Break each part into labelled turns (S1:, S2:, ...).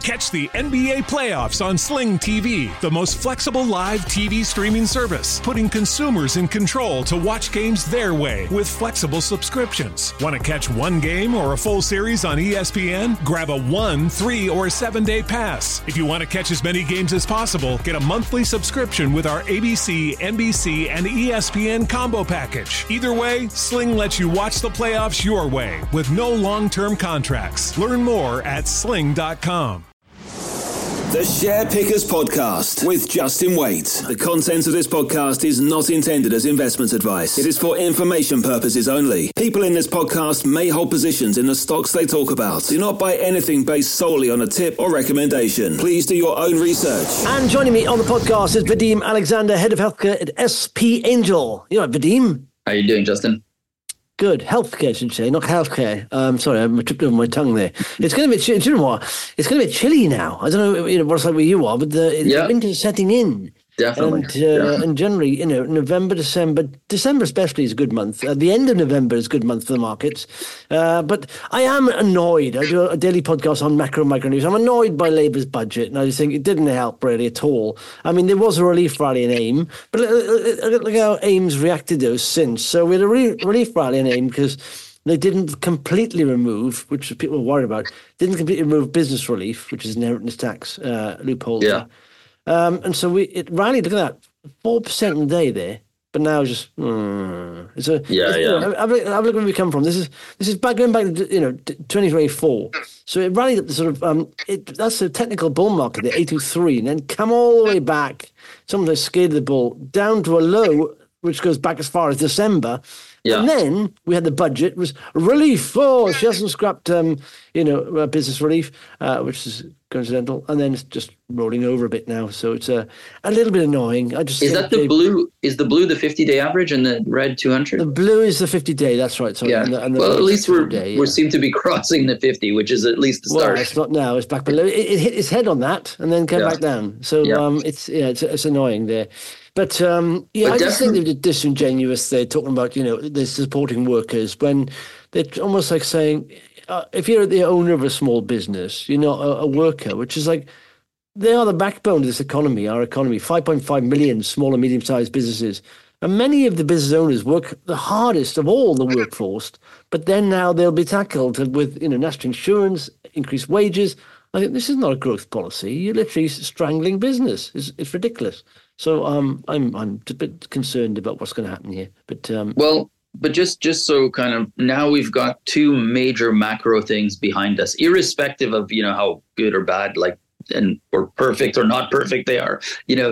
S1: Catch the NBA playoffs on Sling TV, the most flexible live TV streaming service, putting consumers in control to watch games their way with flexible subscriptions. Want to catch one game or a full series on ESPN? Grab a 1, 3, or 7-day pass. If you want to catch as many games as possible, get a monthly subscription with our ABC, NBC, and ESPN combo package. Either way, Sling lets you watch the playoffs your way with no long-term contracts. Learn more at sling.com.
S2: The Share Pickers Podcast with Justin Waite. The content of this podcast is not intended as investment advice. It is for information purposes only. People in this podcast may hold positions in the stocks they talk about. Do not buy anything based solely on a tip or recommendation. Please do your own research.
S3: And joining me on the podcast is Vadim Alexander, Head of Healthcare at SP Angel. You know, Vadim?
S4: How are you doing, Justin?
S3: Good. Healthcare, I should say, not healthcare. Sorry, I tripped over my tongue there. It's going to be, you know what? It's going to be chilly now. I don't know, what it's like where you are, but the winter's setting in.
S4: Definitely.
S3: And generally, November, December especially is a good month. The end of November is a good month for the markets. But I am annoyed. I do a daily podcast on macro and micro news. I'm annoyed by Labour's budget, and I just think it didn't help really at all. I mean, there was a relief rally in AIM, but look how AIM's reacted to since. So we had a relief rally in AIM because they didn't completely remove, which people were worried about, business relief, which is inheritance tax loophole.
S4: Yeah.
S3: And so it rallied, look at that, 4% in a day there, but now it's just, have a look where we come from. This is going back to, 2024. So it rallied up the sort of, that's a technical bull market there, 823, and then come all the way back, sometimes scared of the bull, down to a low, which goes back as far as December. Yeah. And then we had the budget, it was relief. Oh, she hasn't scrapped, business relief, which is coincidental. And then it's just rolling over a bit now. So it's a little bit annoying. Is that
S4: the blue? Is the blue the 50-day average and the red 200?
S3: The blue is the 50-day. That's right. Sorry.
S4: Yeah.
S3: And
S4: well, at least we seem to be crossing the 50, which is at least the start.
S3: Well, it's not now. It's back below. It hit its head on that and then came back down. So it's annoying there. But I just think they're disingenuous. They're talking about, they're supporting workers when they're almost like saying, if you're the owner of a small business, you're not a worker, which is like, they are the backbone of this economy, our economy, 5.5 million small and medium-sized businesses. And many of the business owners work the hardest of all the workforce, but then now they'll be tackled with, national insurance, increased wages. I think this is not a growth policy. You're literally strangling business. It's ridiculous. So I'm a bit concerned about what's going to happen here.
S4: But just so kind of now we've got two major macro things behind us, irrespective of how good or bad or perfect or not perfect they are.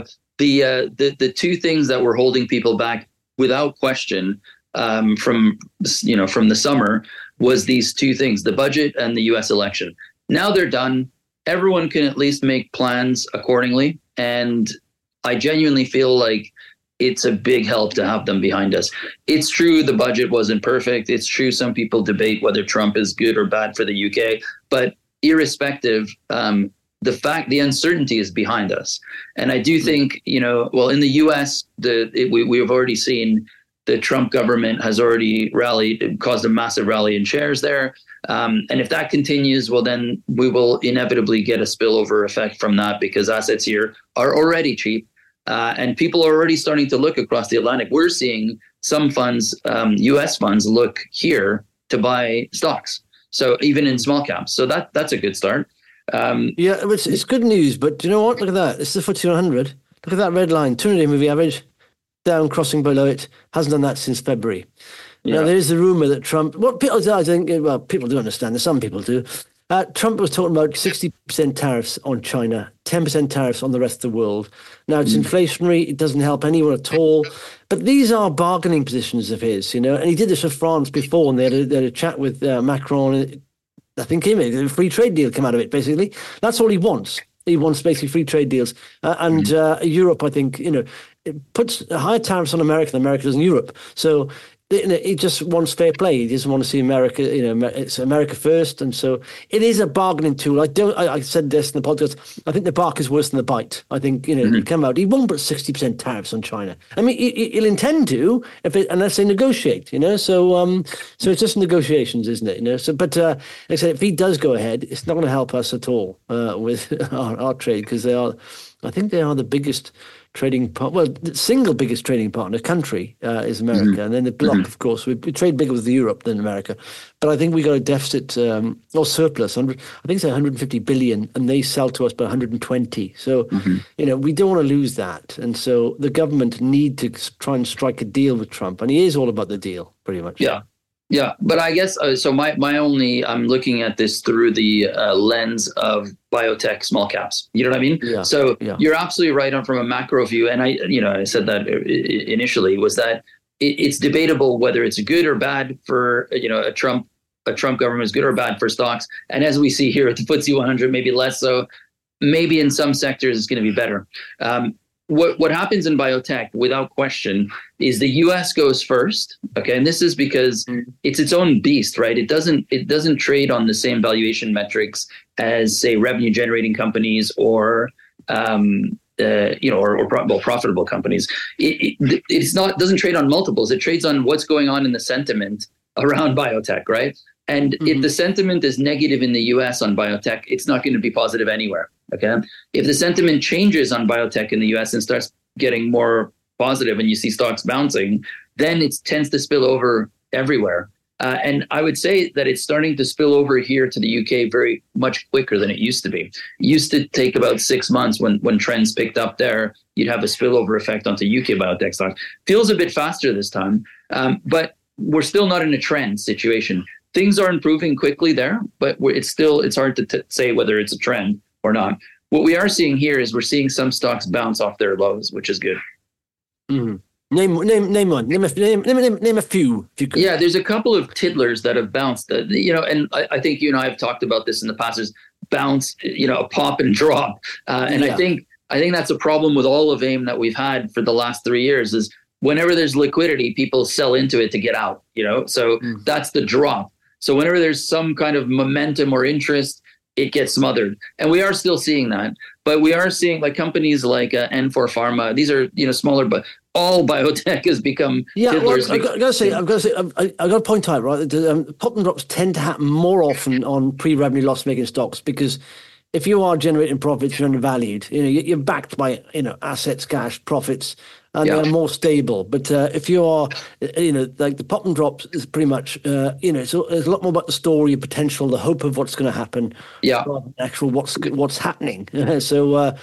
S4: The two things that were holding people back without question from the summer was these two things: the budget and the U.S. election. Now they're done. Everyone can at least make plans accordingly, and I genuinely feel like it's a big help to have them behind us. It's true the budget wasn't perfect. It's true some people debate whether Trump is good or bad for the UK. But irrespective, the uncertainty is behind us. And I do think, in the US, we've already seen the Trump government has already caused a massive rally in shares there. And if that continues, well, then we will inevitably get a spillover effect from that because assets here are already cheap. And people are already starting to look across the Atlantic. We're seeing some funds, U.S. funds, look here to buy stocks. So even in small caps. So that's a good start.
S3: It's good news. But do you know what? Look at that. It's the FTSE 100. Look at that red line, 200-day moving average, down, crossing below it. Hasn't done that since February. Yeah. Now, there is the rumor that Trump, people do understand, some people do. Trump was talking about 60% tariffs on China, 10% tariffs on the rest of the world. Now, it's inflationary. It doesn't help anyone at all. But these are bargaining positions of his, And he did this with France before, and they had a chat with Macron. I think he made a free trade deal come out of it, basically. That's all he wants. He wants basically free trade deals. Europe, I think, it puts higher tariffs on America than America does in Europe. So he just wants fair play. He doesn't want to see America. It's America first, and so it is a bargaining tool. I said this in the podcast. I think the bark is worse than the bite. I think he come out. He won't put 60% tariffs on China. I mean, he'll intend to unless they negotiate. So it's just negotiations, isn't it? So, but like I said, if he does go ahead, it's not going to help us at all with our trade, because I think they are the biggest trading the single biggest trading partner country is America, and then the bloc, of course, we trade bigger with Europe than America, but I think we got a deficit or surplus. I think it's 150 billion, and they sell to us by 120. So we don't want to lose that, and so the government need to try and strike a deal with Trump, and he is all about the deal, pretty much.
S4: Yeah, but I guess so. I'm looking at this through the lens of biotech small caps. You know what I mean?
S3: Yeah.
S4: So you're absolutely right on from a macro view, and I said that initially was that it's debatable whether it's good or bad for a Trump government is good or bad for stocks. And as we see here at the FTSE 100, maybe less so. Maybe in some sectors it's going to be better. What happens in biotech, without question, is the U.S. goes first. Okay, and this is because it's its own beast, right? It doesn't trade on the same valuation metrics as, say, revenue generating companies or profitable companies. It's doesn't trade on multiples. It trades on what's going on in the sentiment around biotech, right? And if the sentiment is negative in the US on biotech, it's not going to be positive anywhere. Okay. If the sentiment changes on biotech in the US and starts getting more positive and you see stocks bouncing, then it tends to spill over everywhere. And I would say that it's starting to spill over here to the UK very much quicker than it used to be. It used to take about 6 months when trends picked up there. You'd have a spillover effect onto UK biotech stocks. Feels a bit faster this time, but we're still not in a trend situation. Things are improving quickly there, but it's hard to say whether it's a trend or not. What we are seeing here is we're seeing some stocks bounce off their lows, which is good.
S3: Mm-hmm. Name one. Name a few. If you could.
S4: Yeah, there's a couple of tiddlers that have bounced. And I think you and I have talked about this in the past. There's bounce, a pop and drop, and I think that's a problem with all of AIM that we've had for the last 3 years. Is whenever there's liquidity, people sell into it to get out. So that's the drop. So whenever there's some kind of momentum or interest, it gets smothered. And we are still seeing that. But we are seeing like companies like N4 Pharma. These are, smaller, but all biotech has become tiddlers.
S3: I've got to point out, right, that pop and drops tend to happen more often on pre-revenue loss-making stocks, because if you are generating profits, you're undervalued. You're backed by, assets, cash, profits, and they're more stable. But if you are, like the pop and drops is pretty much, it's a lot more about the story, potential, the hope of what's going to happen, rather than actual what's happening. So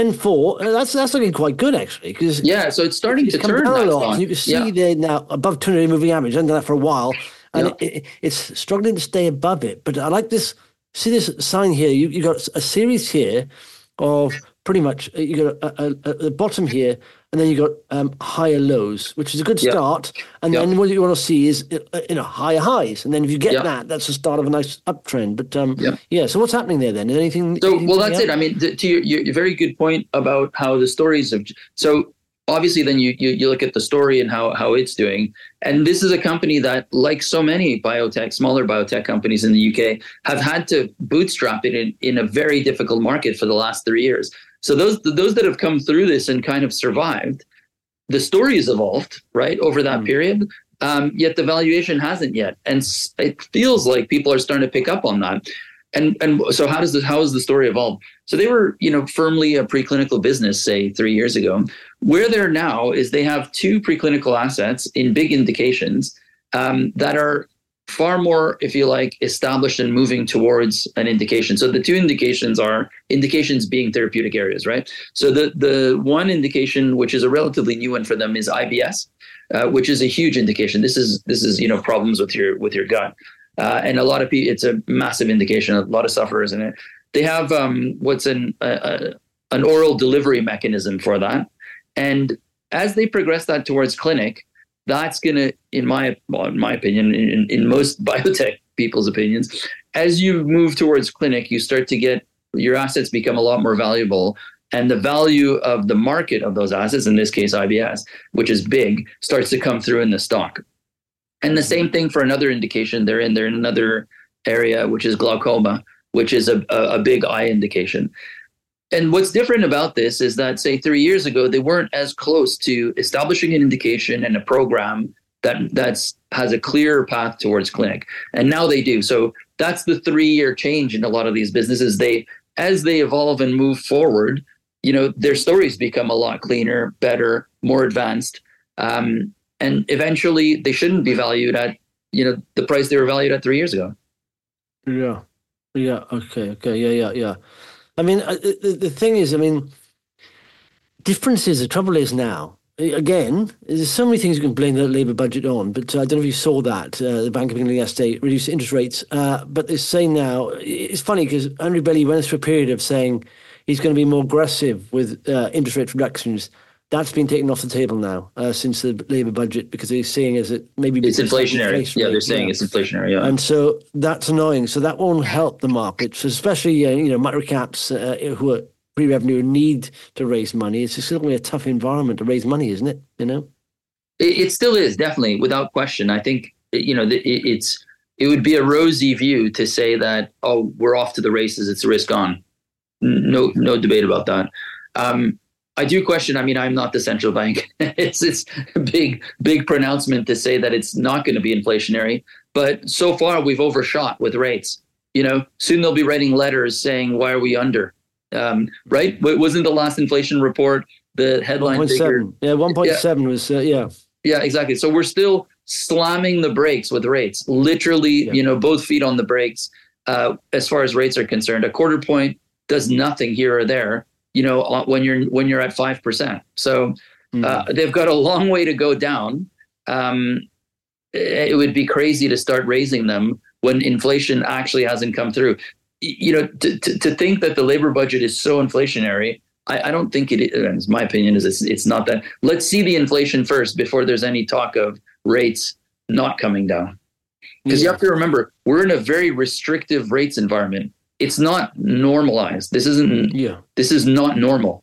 S3: N4, that's looking quite good actually, because
S4: so it's starting to turn.
S3: You can see there now above 200-day moving average. I've done that for a while, and it's struggling to stay above it. But I like this. See this sign here? You got a series here of pretty much you got at the bottom here, and then you got higher lows, which is a good start. And then what you want to see is higher highs, and then if you get that, that's the start of a nice uptrend. But so what's happening there then? Is anything?
S4: So that's it. I mean, to your very good point about how the stories of obviously, then you look at the story and how it's doing. And this is a company that, like so many smaller biotech companies in the UK, have had to bootstrap it in a very difficult market for the last 3 years. So those that have come through this and kind of survived, the story has evolved, right, over that period. Yet the valuation hasn't yet. And it feels like people are starting to pick up on that. And so how has the story evolved? So they were, firmly a preclinical business, say 3 years ago. Where they're now is they have 2 preclinical assets in big indications that are far more, if you like, established and moving towards an indication. So the 2 indications are indications being therapeutic areas, right? So the one indication, which is a relatively new one for them, is IBS, which is a huge indication. This is problems with your gut. And a lot of people, it's a massive indication, a lot of sufferers in it. They have what's an oral delivery mechanism for that. And as they progress that towards clinic, that's going to, in my opinion, in most biotech people's opinions, as you move towards clinic, you start to get your assets become a lot more valuable. And the value of the market of those assets, in this case, IBS, which is big, starts to come through in the stock. And the same thing for another indication. They're in another area, which is glaucoma, which is a big eye indication. And what's different about this is that, say, 3 years ago, they weren't as close to establishing an indication and a program that has a clear path towards clinic. And now they do. So that's the 3-year change in a lot of these businesses. As they evolve and move forward, their stories become a lot cleaner, better, more advanced. And eventually they shouldn't be valued at, the price they were valued at 3 years ago.
S3: Yeah. Yeah. Okay. Yeah. I mean, the thing is, differences, the trouble is now, again, there's so many things you can blame the Labour budget on, but I don't know if you saw that. The Bank of England yesterday reduced interest rates, but they're saying now, it's funny because Andrew Bailey went through a period of saying he's going to be more aggressive with interest rate reductions. That's been taken off the table now since the Labour budget, because they're seeing as it maybe
S4: it's inflationary. Yeah, they're saying it's inflationary. Yeah,
S3: and so that's annoying. So that won't help the markets, especially micro caps who are pre-revenue need to raise money. It's just going to be a tough environment to raise money, isn't it?
S4: It still is, definitely, without question. I think it would be a rosy view to say that, oh, we're off to the races, it's risk on. No debate about that. I do question. I'm not the central bank. It's a big pronouncement to say that it's not going to be inflationary. But so far, we've overshot with rates. Soon they'll be writing letters saying, "Why are we under?" Right? Wasn't the last inflation report the headline figure?
S3: Yeah, 1.7 was.
S4: Yeah, exactly. So we're still slamming the brakes with rates. Literally, both feet on the brakes. As far as rates are concerned, a quarter point does nothing here or there. When you're at 5%. So they've got a long way to go down. It would be crazy to start raising them when inflation actually hasn't come through. To think that the Labour budget is so inflationary, I don't think it is. My opinion is it's not that. Let's see the inflation first before there's any talk of rates not coming down. Because you have to remember, we're in a very restrictive rates environment. It's not normalized. This isn't. Yeah. This is not normal.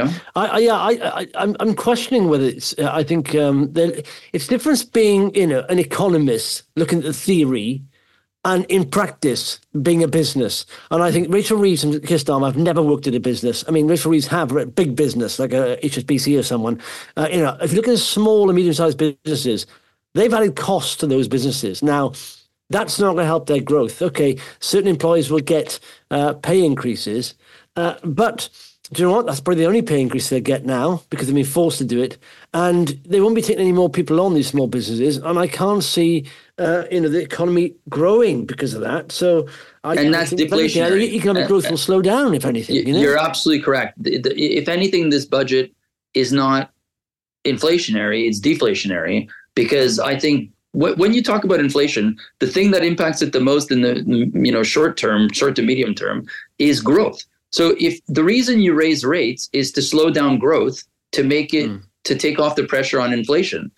S3: I'm questioning whether it's. I think it's difference being an economist looking at the theory, and in practice being a business. And I think Rachel Reeves and Keir Starmer have never worked at a business. Rachel Reeves have a big business like a HSBC or someone. If you look at small and medium-sized businesses, they've added costs to those businesses now. That's not going to help their growth. Okay, certain employees will get pay increases, but do you know what? That's probably the only pay increase they get now because they've been forced to do it, and they won't be taking any more people on, these small businesses. And I can't see, the economy growing because of that. So,
S4: that's deflationary.
S3: Economic growth will slow down, if anything.
S4: You're absolutely correct. If anything, this budget is not inflationary; it's deflationary, because I think. When you talk about inflation, the thing that impacts it the most in the short to medium term is growth. So if the reason you raise rates is to slow down growth, to make it to take off the pressure on inflation,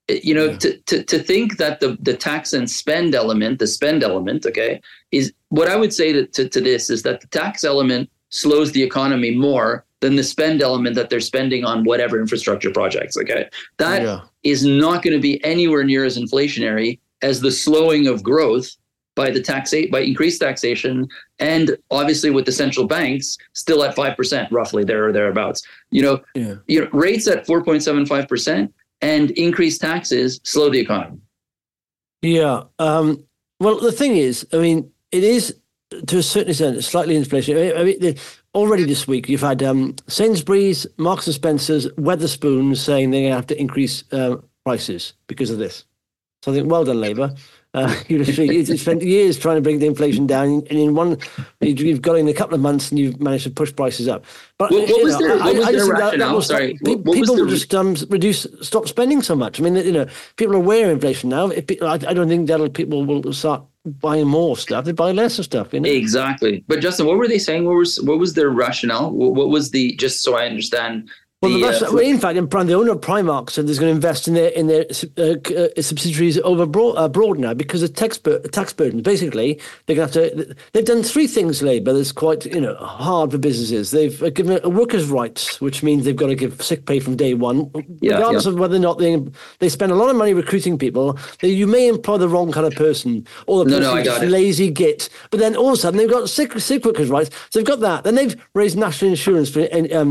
S4: to think that the tax and spend element, okay, is what I would say to this is that the tax element slows the economy more than the spend element that they're spending on whatever infrastructure projects. Okay, that is not going to be anywhere near as inflationary as the slowing of growth by by increased taxation, and obviously with the central banks still at 5% roughly there or thereabouts. Rates at 4.75% and increased taxes slow the economy.
S3: Yeah. Well, the thing is, it is to a certain extent slightly inflationary. Already this week, you've had Sainsbury's, Marks and Spencer's, Wetherspoons saying they're going to have to increase prices because of this. So I think, well done, Labour. You've spent years trying to bring the inflation down, and you've got in a couple of months and you've managed to push prices up. But
S4: what was their rationale? Sorry,
S3: people will just stop spending so much. People are aware of inflation now. I don't think people will start buying more stuff. They buy less of stuff.
S4: Exactly. But Justin, what were they saying? What was their rationale? What was just so I understand
S3: In fact, the owner of Primark said there's going to invest in their subsidiaries abroad now because of tax burden. Basically, they're going to have to. They've done three things, Labour, that's quite hard for businesses. They've given a workers' rights, which means they've got to give sick pay from day one, regardless of whether or not they spend a lot of money recruiting people. You may employ the wrong kind of person, or the person who's lazy git. But then all of a sudden they've got sick workers' rights. So they've got that. Then they've raised national insurance for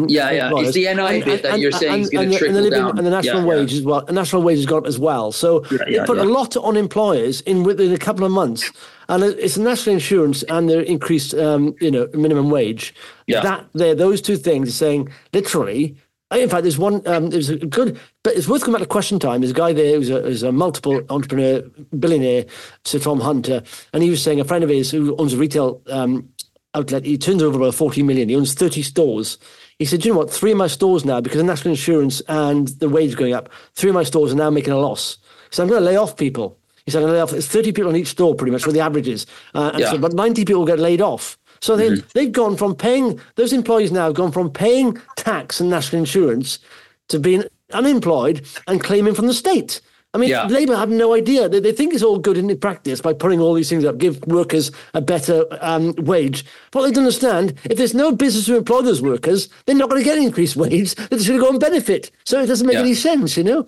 S4: It's the NI bit that you're saying is going to trickle down.
S3: And the national wage as well. The national wage has gone up as well. So they put a lot on employers within a couple of months. And it's national insurance and the increased, minimum wage. Yeah. Those two things are saying literally. In fact, there's one. There's a good, but it's worth coming back to Question Time. There's a guy there who's a multiple entrepreneur, billionaire, Sir Tom Hunter, and he was saying a friend of his who owns a retail outlet. He turns over about 40 million. He owns 30 stores. He said, you know what, 3 of my stores now, because of national insurance and the wage going up, 3 of my stores are now making a loss. He said, I'm going to lay off people. He said, I'm going to lay off. It's 30 people on each store, pretty much, where the average is. So about 90 people get laid off. So they've gone from paying, those employees now have gone from paying tax and national insurance to being unemployed and claiming from the state. I mean, Labour have no idea. They think it's all good in practice by putting all these things up, give workers a better wage. What they don't understand, if there's no business to employ those workers, they're not going to get an increased wage. They're just going to go and benefit. So it doesn't make any sense, Yeah.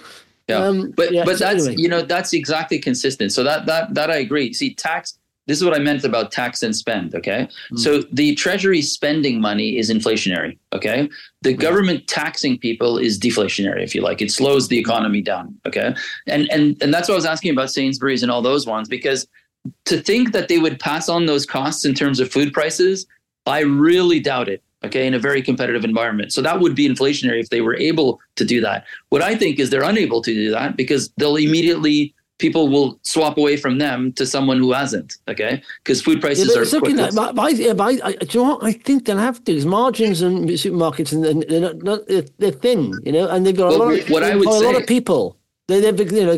S4: But that's, anyway. That's exactly consistent. So that I agree. See, tax, this is what I meant about tax and spend, okay? So the Treasury spending money is inflationary, okay? The government taxing people is deflationary, if you like. It slows the economy down, okay? And that's what I was asking about Sainsbury's and all those ones, because to think that they would pass on those costs in terms of food prices, I really doubt it, okay, in a very competitive environment. So that would be inflationary if they were able to do that. What I think is they're unable to do that because they'll immediately... people will swap away from them to someone who hasn't, okay? Because food prices are... do you
S3: know what? I think they'll have to, because margins in supermarkets, they're thin, and they've got a lot of people. They're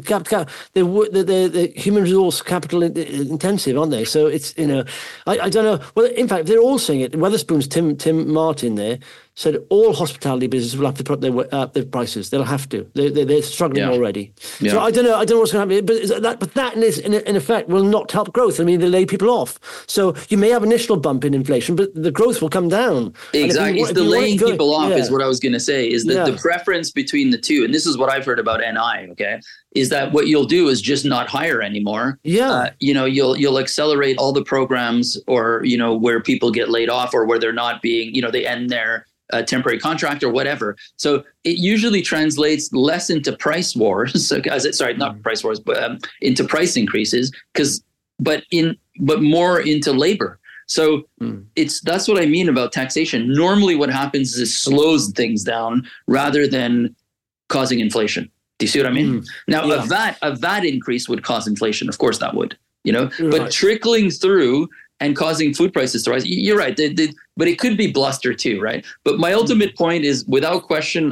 S3: human resource capital intensive, aren't they? So it's, I don't know. Well, in fact, they're all saying it. Wetherspoon's Tim Martin there said all hospitality businesses will have to put their prices. They'll have to. They're struggling already. Yeah. So I don't know what's going to happen. But that in effect will not help growth. I mean, they lay people off. So you may have an initial bump in inflation, but the growth will come down.
S4: Exactly. It's the laying people off is what I was going to say, is that the preference between the two, and this is what I've heard about NI, okay, is that what you'll do is just not hire anymore. Yeah. You'll accelerate all the programs or, where people get laid off or where they're not being, they end their temporary contract or whatever. So it usually translates less into price wars, not price wars, but into price increases, but more into labor. So that's what I mean about taxation. Normally what happens is it slows things down rather than causing inflation. Do you see what I mean? Now, a VAT increase would cause inflation. Of course that would, but trickling through and causing food prices to rise. You're right. But it could be bluster too, right? But my ultimate point is, without question,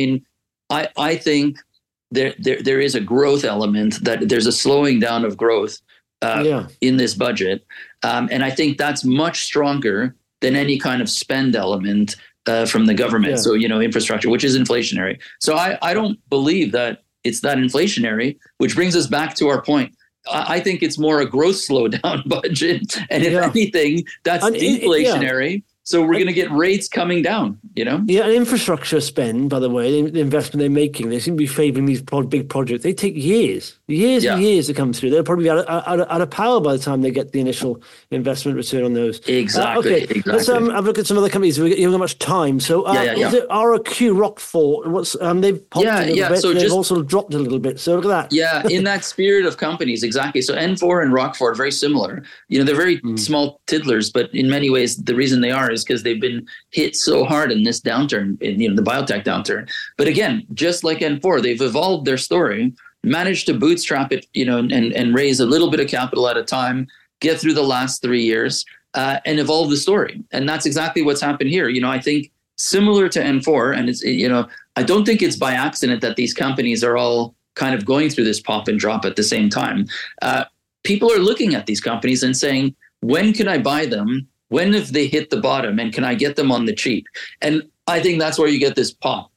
S4: I think there is a growth element, that there's a slowing down of growth in this budget. And I think that's much stronger than any kind of spend element from the government. Yeah. So, infrastructure, which is inflationary. So I don't believe that it's that inflationary, which brings us back to our point. I think it's more a growth slowdown budget. And if anything, that's deflationary. So we're going to get rates coming down, Yeah,
S3: and infrastructure spend, by the way, the investment they're making, they seem to be favouring these big projects. They take years and years to come through. They'll probably be out of power by the time they get the initial investment return on those.
S4: Exactly.
S3: Okay, let's have a look at some other companies. We haven't got much time. So is it ROQ Rockford? They've popped a little bit. So they've also dropped a little bit. So look at that.
S4: Yeah, in that spirit of companies, exactly. So N4 and Rockford, very similar. They're very small tiddlers, but in many ways, the reason they are is because they've been hit so hard in this downturn, in the biotech downturn. But again, just like N4, they've evolved their story, managed to bootstrap it, and raise a little bit of capital at a time, get through the last 3 years, and evolve the story. And that's exactly what's happened here. I think similar to N4, and it's, I don't think it's by accident that these companies are all kind of going through this pop and drop at the same time. People are looking at these companies and saying, when can I buy them? When have they hit the bottom, and can I get them on the cheap? And I think that's where you get this pop.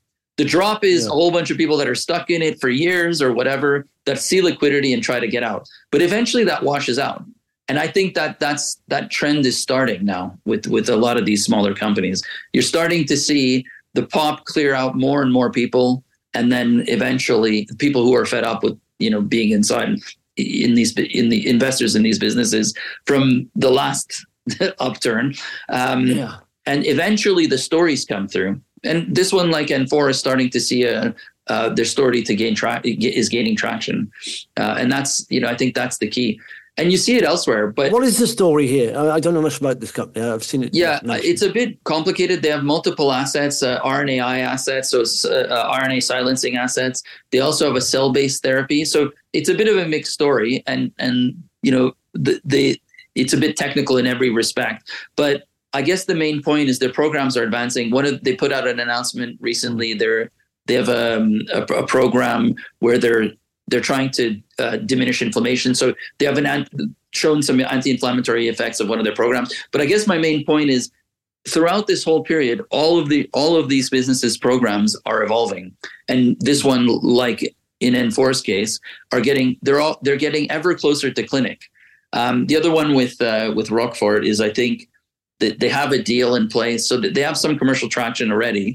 S4: The drop is a whole bunch of people that are stuck in it for years or whatever that see liquidity and try to get out. But eventually that washes out. And I think that trend is starting now with a lot of these smaller companies. You're starting to see the pop clear out more and more people. And then eventually people who are fed up with, being inside in the investors in these businesses from the last upturn. And eventually the stories come through. And this one, like N4, is starting to see their story to is gaining traction. And that's, I think that's the key. And you see it elsewhere. But
S3: what is the story here? I don't know much about this company. I've seen it.
S4: Yeah, it's a bit complicated. They have multiple assets, RNAi assets, so RNA silencing assets. They also have a cell-based therapy. So it's a bit of a mixed story. And it's a bit technical in every respect. But I guess the main point is their programs are advancing. They put out an announcement recently. They have a program where they're trying to diminish inflammation. So they have shown some anti-inflammatory effects of one of their programs. But I guess my main point is throughout this whole period, all of these businesses' programs are evolving. And this one, like in N4's case, they're getting ever closer to clinic. The other one with Roquefort is, I think, that they have a deal in place, so that they have some commercial traction already.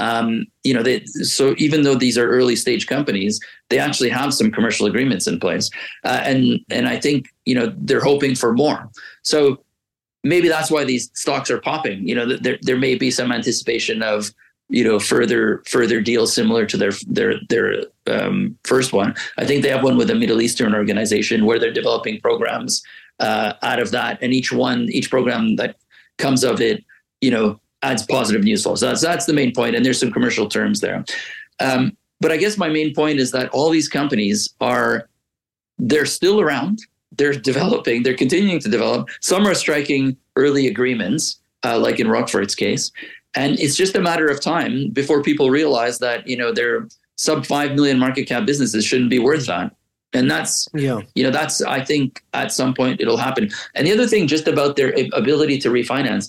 S4: So even though these are early stage companies, they actually have some commercial agreements in place. And I think, they're hoping for more. So maybe that's why these stocks are popping. There may be some anticipation of, further deals similar to their first one. I think they have one with a Middle Eastern organization where they're developing programs out of that. And each program that comes of it, adds positive news flow. So that's the main point. And there's some commercial terms there. But I guess my main point is that all these companies they're still around. They're developing. They're continuing to develop. Some are striking early agreements, like in Roquefort's case. And it's just a matter of time before people realize that, their sub 5 million market cap businesses shouldn't be worth that. And that's, I think at some point it'll happen. And the other thing just about their ability to refinance,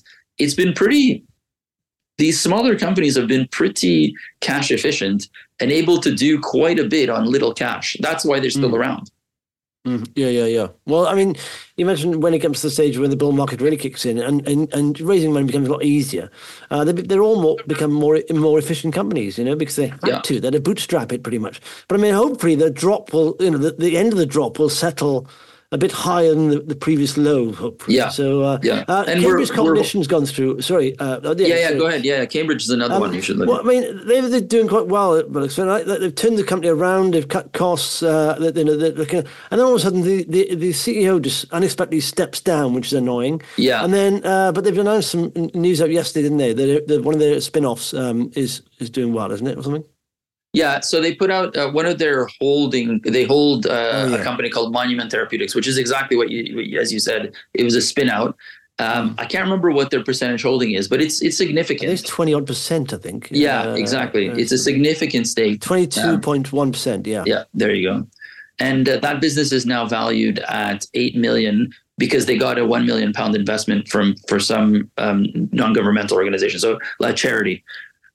S4: these smaller companies have been pretty cash efficient and able to do quite a bit on little cash. That's why they're still around.
S3: Yeah. Well, I mean, you mentioned when it comes to the stage when the bull market really kicks in and raising money becomes a lot easier. They're all become more efficient companies, because they had to. They had to bootstrap it pretty much. But I mean, hopefully the drop will, the end of the drop will settle a bit higher than the previous low, hopefully.
S4: Yeah.
S3: So, and Cambridge Cognition's gone through. Sorry.
S4: Go ahead. Yeah, Cambridge is another one you should look at.
S3: I mean, they're doing quite well. They've turned the company around. They've cut costs. And then all of a sudden, the CEO just unexpectedly steps down, which is annoying.
S4: Yeah.
S3: And then, but they've announced some news out yesterday, didn't they? That one of their spin-offs is doing well, isn't it, or something?
S4: Yeah, so they put out one of their they hold a company called Monument Therapeutics, which is exactly what as you said, it was a spin out. I can't remember what their percentage holding is, but it's significant.
S3: It's 20-odd%, I think.
S4: Yeah, exactly. It's a significant stake.
S3: 22.1%. Yeah.
S4: Yeah, there you go. And that business is now valued at 8 million because they got a £1 million investment for some non-governmental organization, so like charity.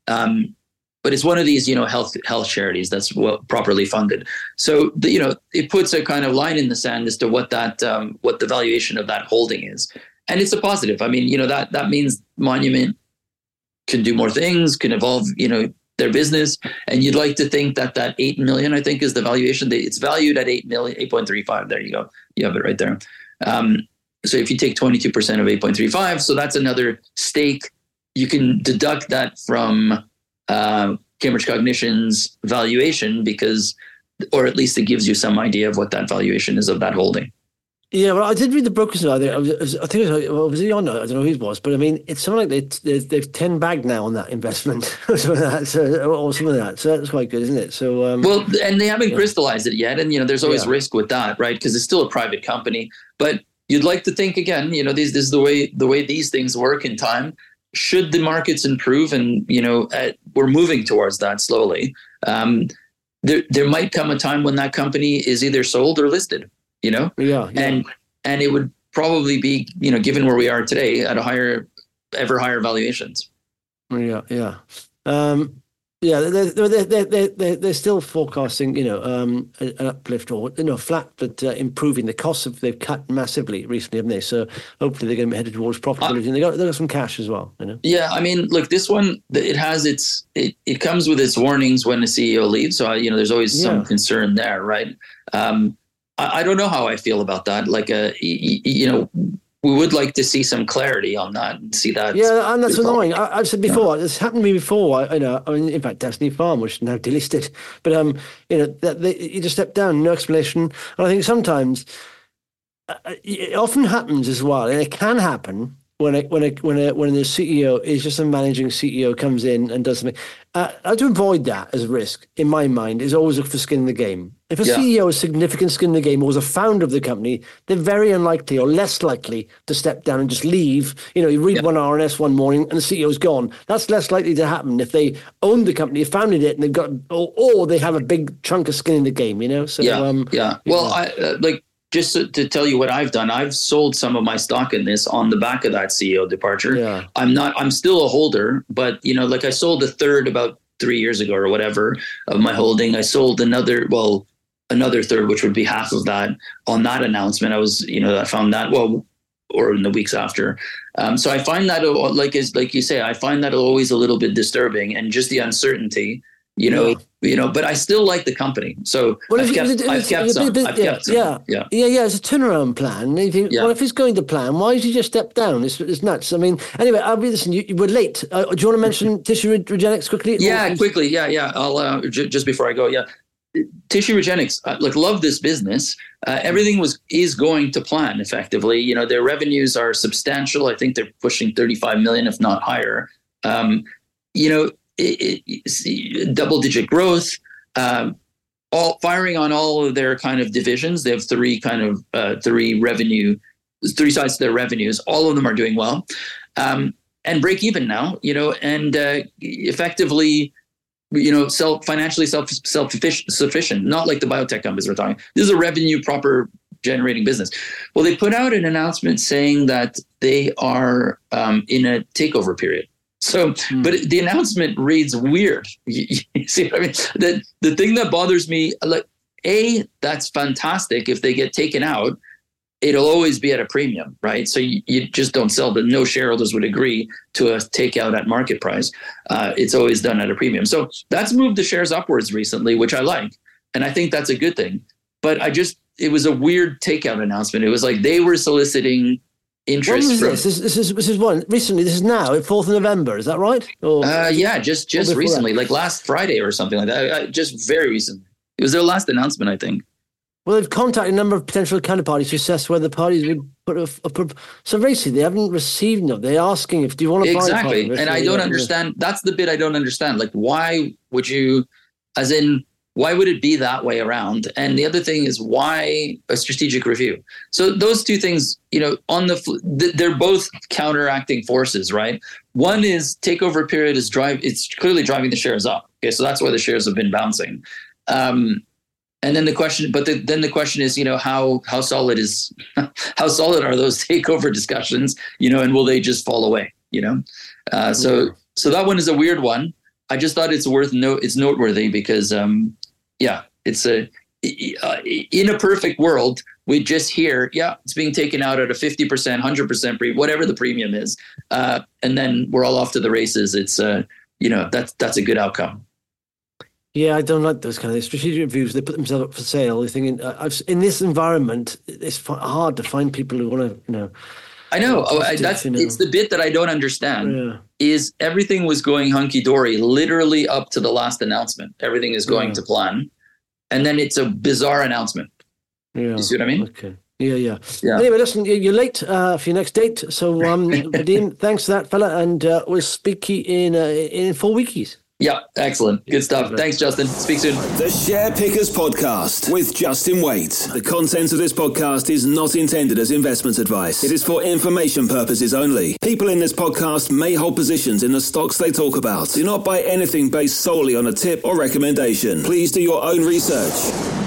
S4: But it's one of these, health charities that's properly funded. So, it puts a kind of line in the sand as to what the valuation of that holding is. And it's a positive. I mean, that means Monument can do more things, can evolve, their business. And you'd like to think that 8 million, I think, is the valuation. It's valued at 8 million, 8.35. There you go. You have it right there. So if you take 22% of 8.35, so that's another stake. You can deduct that from Cambridge Cognition's valuation or at least it gives you some idea of what that valuation is of that holding.
S3: Yeah, well, I did read the broker's note. I think was he on? I don't know who it was, but I mean, it's something like they've 10 bagged now on that investment or something like that. So that's quite good, isn't it? So
S4: well, and they haven't crystallized it yet, and there's always risk with that, right? Because it's still a private company. But you'd like to think again, this is the way these things work in time. Should the markets improve, and we're moving towards that slowly, there might come a time when that company is either sold or listed. And it would probably be given where we are today at ever higher valuations.
S3: Yeah. Yeah, they're still forecasting, an uplift or flat, but improving the costs. They've cut massively recently, haven't they? So hopefully they're going to be headed towards profitability, and they got some cash as well.
S4: Yeah, I mean, look, this one it comes with its warnings when the CEO leaves. So there's always some concern there, right? I don't know how I feel about that. Like, we would like to see some clarity on that and see that.
S3: Yeah, and that's annoying. I've said before, this happened to me before. In fact, Destiny Farm, which is now delisted. But you just step down, no explanation. And I think sometimes it often happens as well, and it can happen when the CEO is just a managing CEO comes in and does something. To avoid that as a risk, in my mind, is always look for skin in the game. If a CEO has significant skin in the game or was a founder of the company, they're very unlikely or less likely to step down and just leave. You read one RNS one morning and the CEO's gone. That's less likely to happen if they owned the company, founded it, and they've got, or they have a big chunk of skin in the game. So
S4: Well, I just to tell you what I've done, I've sold some of my stock in this on the back of that CEO departure. Yeah. I'm still a holder, but like I sold a third about 3 years ago or whatever of my holding. I sold another third, which would be half of that on that announcement. I found that, or in the weeks after. So I find that, like you say, I find that always a little bit disturbing, and just the uncertainty, but I still like the company. So I've kept some. Yeah.
S3: It's a turnaround plan. You think, well, if it's going to plan, why did you just step down? It's nuts. I mean, anyway, listen, you were late. Do you want to mention Tissue Regenix quickly?
S4: Yeah, quickly. Yeah. I'll just before I go. Yeah. Tissue Regenix, love this business. Everything is going to plan effectively. Their revenues are substantial. I think they're pushing 35 million, if not higher. Double-digit growth, all firing on all of their kind of divisions. They have three sides to their revenues. All of them are doing well, and break even now. And effectively, financially self-sufficient. Not like the biotech companies we're talking. This is a revenue proper generating business. Well, they put out an announcement saying that they are in a takeover period. So, but the announcement reads weird. You see what I mean? The thing that bothers me, that's fantastic. If they get taken out, it'll always be at a premium, right? So you just don't sell. But no shareholders would agree to a takeout at market price. It's always done at a premium. So that's moved the shares upwards recently, which I like, and I think that's a good thing. But it was a weird takeout announcement. It was like they were soliciting interest.
S3: When was this? This is one recently. This is now 4th of November. Is that right? Or,
S4: just recently, like last Friday or something like that. Just very recent. It was their last announcement, I think.
S3: Well, they've contacted a number of potential counterparties to assess whether the parties would put so basically they haven't received them. They're asking do you want to buy
S4: exactly? And I don't understand. That's the bit I don't understand. Like, why would you? As in, why would it be that way around? And the other thing is, why a strategic review? So those two things, they're both counteracting forces, right? One is takeover period it's clearly driving the shares up. Okay, so that's why the shares have been bouncing. And then the question, then the question is, how solid are those takeover discussions, and will they just fall away, So that one is a weird one. I just thought it's noteworthy because, it's in a perfect world, we just hear, it's being taken out at a 50%, 100% whatever the premium is. And then we're all off to the races. It's, that's a good outcome.
S3: Yeah, I don't like those kind of strategic reviews. They put themselves up for sale. They're thinking, in this environment, it's hard to find people who want to,
S4: I know. It's the bit that I don't understand is everything was going hunky-dory literally up to the last announcement. Everything is going to plan. And then it's a bizarre announcement. Yeah. You see what I mean?
S3: Okay. Yeah. Anyway, listen, you're late for your next date. So, Vadim, thanks for that, fella. And we'll speak in 4 weekies.
S4: Yeah, excellent. Good stuff. Thanks, Justin. Speak soon.
S2: The Share Pickers Podcast with Justin Waite. The content of this podcast is not intended as investment advice. It is for information purposes only. People in this podcast may hold positions in the stocks they talk about. Do not buy anything based solely on a tip or recommendation. Please do your own research.